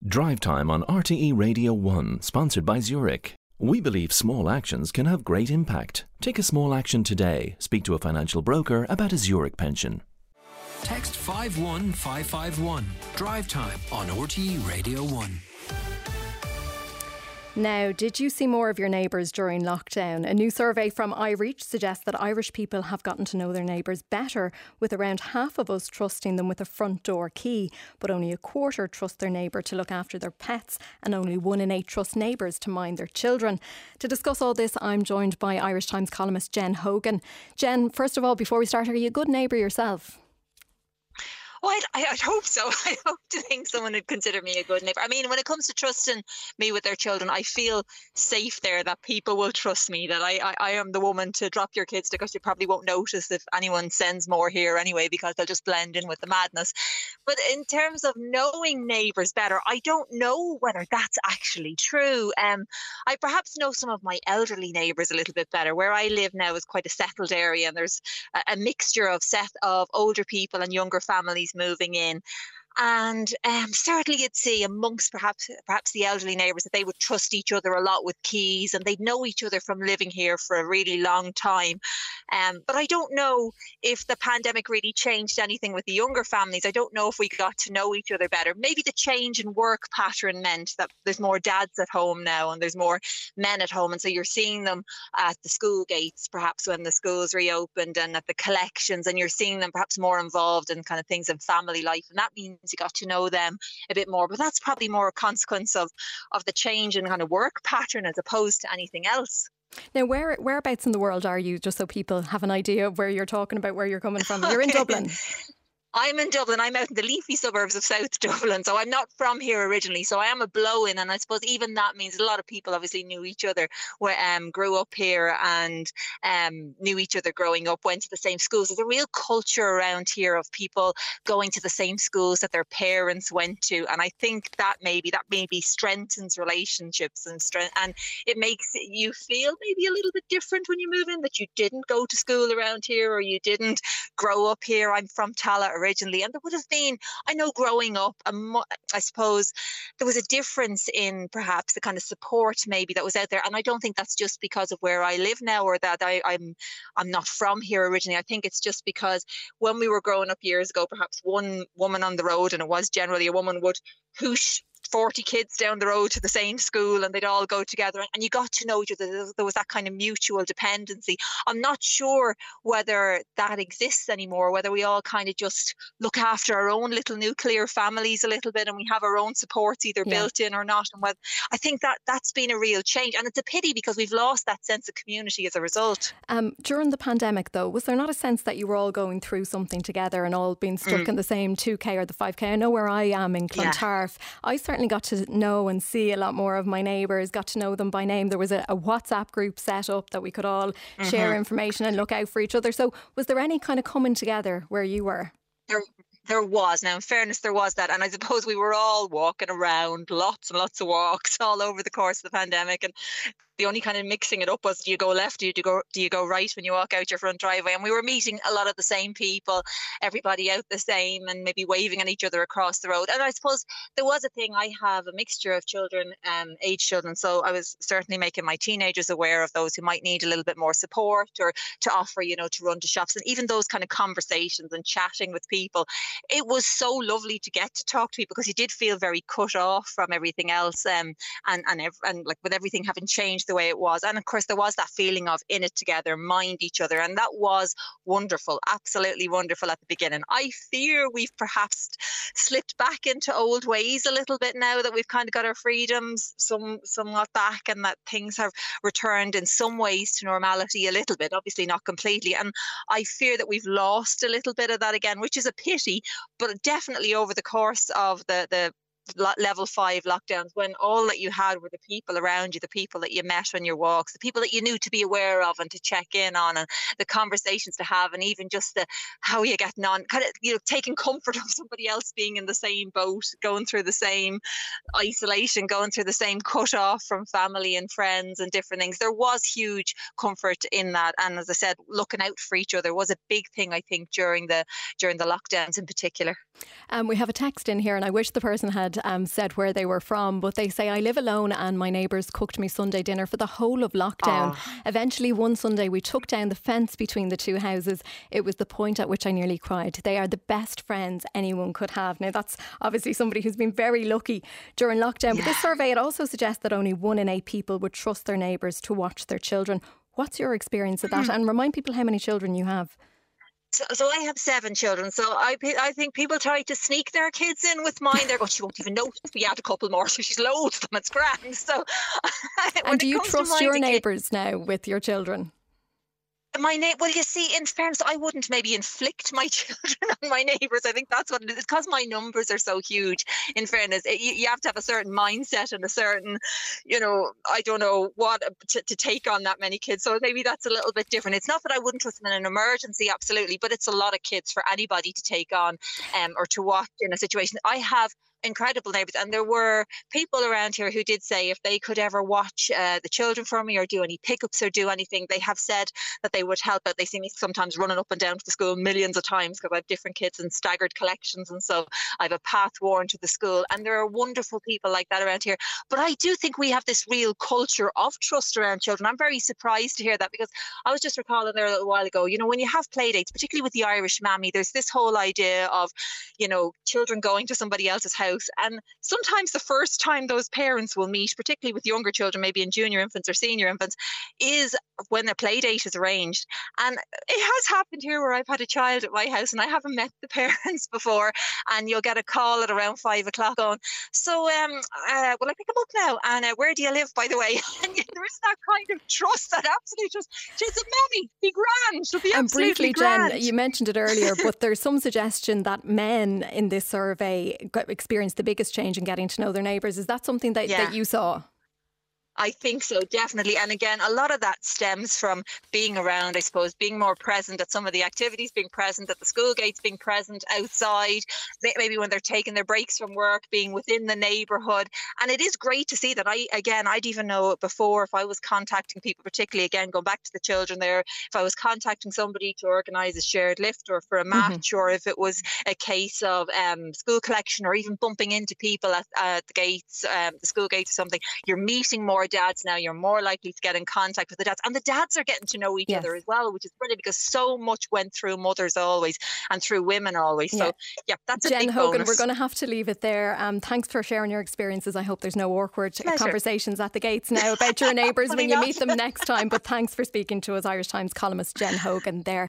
Drive Time on RTE Radio 1, sponsored by Zurich. We believe small actions can have great impact. Take a small action today. Speak to a financial broker about a Zurich pension. Text 51551. Drive Time on RTE Radio 1. Now, did you see more of your neighbours during lockdown? A new survey from iReach suggests that Irish people have gotten to know their neighbours better, with around half of us trusting them with a front door key. But only a quarter trust their neighbour to look after their pets, and only 1 in 8 trust neighbours to mind their children. To discuss all this, I'm joined by Irish Times columnist Jen Hogan. Jen, first of all, before we start, are you a good neighbour yourself? Oh, I'd hope so. I hope to think someone would consider me a good neighbour. I mean, when it comes to trusting me with their children, I feel safe there that people will trust me, that I am the woman to drop your kids to, because you probably won't notice if anyone sends more here anyway, because they'll just blend in with the madness. But in terms of knowing neighbours better, I don't know whether that's actually true. I perhaps know some of my elderly neighbours a little bit better. Where I live now is quite a settled area, and there's a mixture of older people and younger families moving in. And certainly you'd see amongst perhaps the elderly neighbours that they would trust each other a lot with keys, and they'd know each other from living here for a really long time. But I don't know if the pandemic really changed anything with the younger families. I don't know if we got to know each other better. Maybe the change in work pattern meant that there's more dads at home now and there's more men at home. And so you're seeing them at the school gates, perhaps when the schools reopened, and at the collections, and you're seeing them perhaps more involved in kind of things in family life. And that means you got to know them a bit more. But that's probably more a consequence of the change in kind of work pattern as opposed to anything else. Now, whereabouts in the world are you, just so people have an idea of where you're talking about, where you're coming from? You're in Dublin. I'm in Dublin. I'm out in the leafy suburbs of South Dublin. So I'm not from here originally. So I am a blow-in. And I suppose even that means a lot of people obviously knew each other, grew up here and knew each other growing up, went to the same schools. There's a real culture around here of people going to the same schools that their parents went to. And I think that maybe strengthens relationships and it makes you feel maybe a little bit different when you move in, that you didn't go to school around here or you didn't grow up here. I'm from Tallaght originally, and there would have been, I know growing up, I suppose there was a difference in perhaps the kind of support maybe that was out there. And I don't think that's just because of where I live now, or that I'm not from here originally. I think it's just because when we were growing up years ago, perhaps one woman on the road, and it was generally a woman, would push 40 kids down the road to the same school, and they'd all go together, and you got to know each other. There was that kind of mutual dependency. I'm not sure whether that exists anymore, whether we all kind of just look after our own little nuclear families a little bit, and we have our own supports either built in or not. And I think that's been a real change, and it's a pity because we've lost that sense of community as a result. During the pandemic though, was there not a sense that you were all going through something together and all being stuck in the same 2K or the 5K? I know where I am in Clontarf, I certainly got to know and see a lot more of my neighbours, got to know them by name. There was a WhatsApp group set up that we could all share information and look out for each other. So was there any kind of coming together where you were? There was. Now, in fairness, there was that. And I suppose we were all walking around, lots and lots of walks all over the course of the pandemic. And the only kind of mixing it up was, do you go left, do you go right when you walk out your front driveway? And we were meeting a lot of the same people, everybody out the same, and maybe waving at each other across the road. And I suppose there was a thing, I have a mixture of children, age children. So I was certainly making my teenagers aware of those who might need a little bit more support, or to offer, to run to shops. And even those kind of conversations and chatting with people, it was so lovely to get to talk to people, because you did feel very cut off from everything else, and like with everything having changed the way it was. And of course there was that feeling of in it together, mind each other, and that was wonderful, absolutely wonderful at the beginning. I fear we've perhaps slipped back into old ways a little bit now that we've kind of got our freedoms somewhat back, and that things have returned in some ways to normality a little bit, obviously not completely. And I fear that we've lost a little bit of that again, which is a pity. But definitely over the course of the level 5 lockdowns, when all that you had were the people around you, the people that you met on your walks, the people that you knew to be aware of and to check in on, and the conversations to have, and even just the how you getting on, kind of taking comfort of somebody else being in the same boat, going through the same isolation, going through the same cut off from family and friends and different things. There was huge comfort in that, and as I said, looking out for each other was a big thing, I think, during the lockdowns in particular. We have a text in here, and I wish the person had said where they were from, but they say, I live alone and my neighbours cooked me Sunday dinner for the whole of lockdown. Eventually, one Sunday, we took down the fence between the two houses. It was the point at which I nearly cried. They are the best friends anyone could have. Now, that's obviously somebody who's been very lucky during lockdown. But this survey, it also suggests that only 1 in 8 people would trust their neighbours to watch their children. What's your experience of that? And remind people how many children you have. So I have 7 children. So I think people try to sneak their kids in with mine. They're going, she won't even notice we add a couple more. So she's loads of them. It's grand. So, and do you trust your neighbours now with your children? Well, you see, in fairness, I wouldn't maybe inflict my children on my neighbours. I think that's what it is. It's because my numbers are so huge. In fairness, you have to have a certain mindset and a certain, I don't know what to take on that many kids. So maybe that's a little bit different. It's not that I wouldn't trust them in an emergency, absolutely, but it's a lot of kids for anybody to take on or to watch in a situation. I have incredible neighbours, and there were people around here who did say if they could ever watch the children for me or do any pickups or do anything, they have said that they would help out. They see me sometimes running up and down to the school millions of times because I have different kids and staggered collections, and so I have a path worn to the school, and there are wonderful people like that around here. But I do think we have this real culture of trust around children. I'm very surprised to hear that, because I was just recalling there a little while ago, when you have play dates, particularly with the Irish mammy, there's this whole idea of children going to somebody else's house. And sometimes the first time those parents will meet, particularly with younger children, maybe in junior infants or senior infants, is when their play date is arranged. And it has happened here where I've had a child at my house and I haven't met the parents before, and you'll get a call at around 5 o'clock going, so will I pick them up now? And where do you live, by the way? And there is that kind of trust, that absolute trust. She's a mammy, be grand, she'll be absolutely grand. And briefly, Jen, you mentioned it earlier, but there's some suggestion that men in this survey experienced the biggest change in getting to know their neighbours. Is that something that you saw? I think so, definitely. And again, a lot of that stems from being around, I suppose, being more present at some of the activities, being present at the school gates, being present outside, maybe when they're taking their breaks from work, being within the neighbourhood. And it is great to see that. I'd even know before, if I was contacting people, particularly, again, going back to the children there, if I was contacting somebody to organise a shared lift or for a match, or if it was a case of school collection, or even bumping into people at the gates, the school gates or something, you're meeting more dads now. You're more likely to get in contact with the dads, and the dads are getting to know each other as well, which is brilliant, because so much went through mothers always and through women always. So that's a Jen big Hogan, bonus. we're going to have to leave it there. Thanks for sharing your experiences. I hope there's no awkward conversations at the gates now about your neighbours when you meet them next time, but thanks for speaking to us. Irish Times columnist Jen Hogan there.